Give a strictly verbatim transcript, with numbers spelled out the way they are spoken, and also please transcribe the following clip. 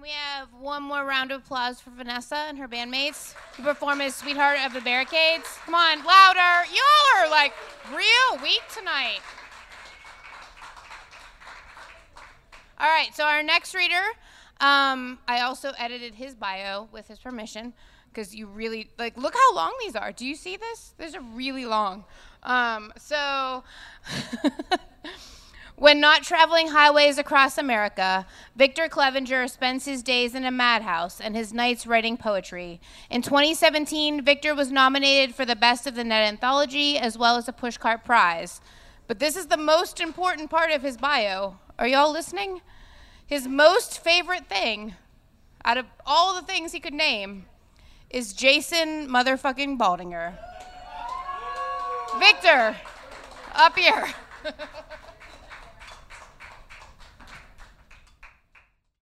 Can we have one more round of applause for Vanessa and her bandmates who perform as Sweetheart of the Barricades? Come on, louder. Y'all are like real weak tonight. All right, so our next reader, um, I also edited his bio with his permission because you really, like, look how long these are. Do you see this? These are really long. Um, so... When not traveling highways across America, Victor Clevenger spends his days in a madhouse and his nights writing poetry. In twenty seventeen, Victor was nominated for the Best of the Net Anthology as well as a Pushcart Prize. But this is the most important part of his bio. Are y'all listening? His most favorite thing, out of all the things he could name, is Jason motherfucking Baldinger. Victor, up here.